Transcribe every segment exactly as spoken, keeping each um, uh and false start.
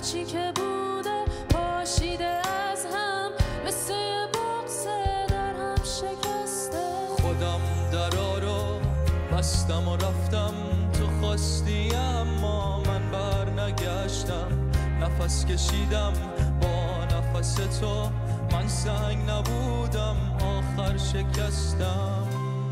هرچی که بوده پاشیده از هم، مثل یه بغضه در هم شکسته. خودم درا رو بستم و رفتم، تو خواستی اما من بر نگشتم. نفس کشیدم با نفس تو، من سنگ نبودم آخر شکستم.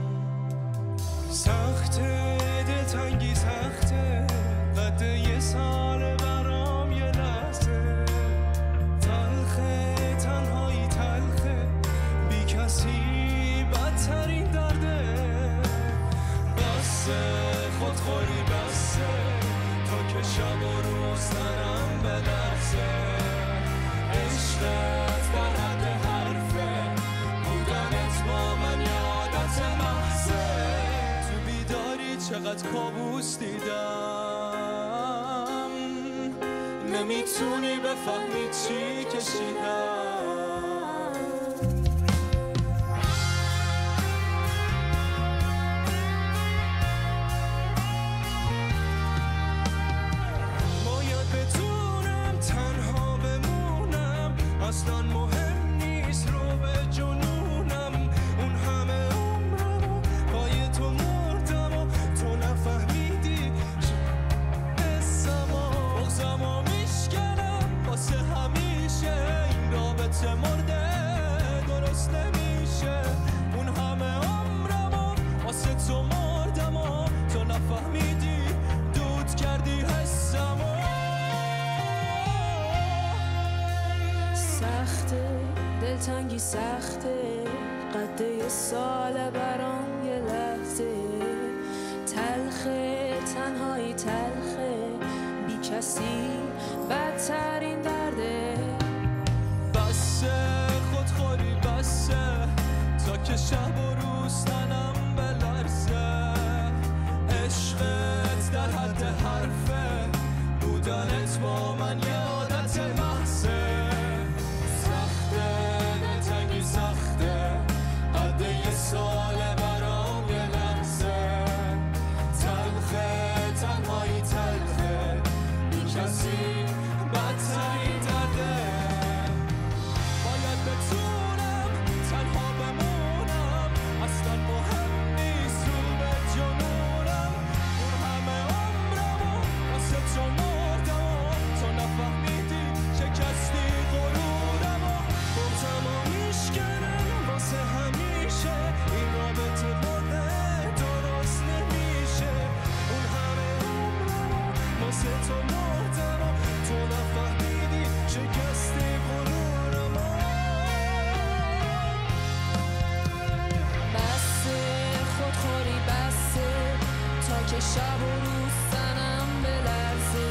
سخته دلتنگی سخته، قد یه سال برام یه لحظه. تلخه تنهایی تلخه، بی کسی بدترین درده. بسه خودخوری بسه، تا که شب و روز تنم بلرزه. عشقت در حد حرفه، بودنت با من یادت محضه. تو بیداری چقدر کابوس دیدم، نمیتونی بفهمی چی کشیدم. باید بتونم تنها بمونم، اصلا مهم نیست رو به جنونم. اون همه عمرمو پای تو مردم و تو نفهمیدی حسمو. بغضمو میشکنم واسه همیشه، این رابطه مرده درست نمیشه. اون همه عمرمو واسه تو مردم و تو نفهمیدی دود کردی حسمو. سخته دلتنگی سخته، قد یه سال برام یه لحظه. تلخه تنهایی تلخه، بی کسی بدترین درده. بسه خودخوری بسه، تا که شب و روز تنم بلرزه. عشقت در حد حرفه، بودنت با من یه عادت محضه. سخته دلتنگی سخته، قد یه ساله برام یه لحظه. تلخه تنهایی تلخه، بی کسی بدترین درده. باید بتونم تنها بمونم، اصلا مهم نیست رو به جنونم. اون همه عمرمو واسه تو مردم و تو نفهمیدی شکستی غرورمو. بغضمو میشکنم واسه همیشه، این رابطه مرده درست نمیشه. اون همه عمرمو واسه تو مردم و تو نفهمیدی شکستی غرورمو. بسه خودخوری بسه، تا که شب و روز تنم بلرزه.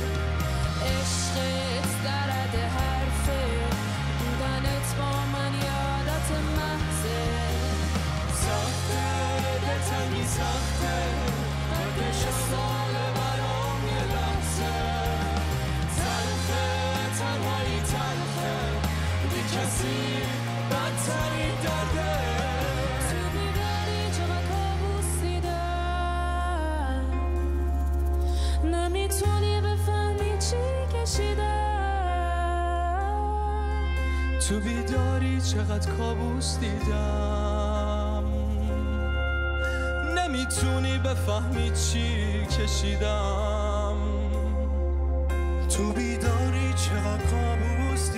عشقت در حد حرفه، بودنت با من یادت محضه. سخته دلتنگی سخته، قد یه ساله برام یه لحظه. تلخه تنهایی تلخه، بی کسی بدترین درده. تو بیداری چقدر کابوس دیدم، نمیتونی بفهمی چی کشیدم. تو بیداری چقدر کابوس دیدم، نمیتونی بفهمی چی کشیدم. تو بیداری چقدر کابوس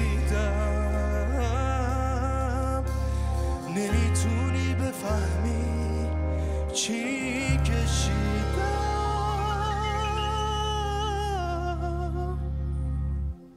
دیدم، نمیتونی بفهمی چی کشیدم.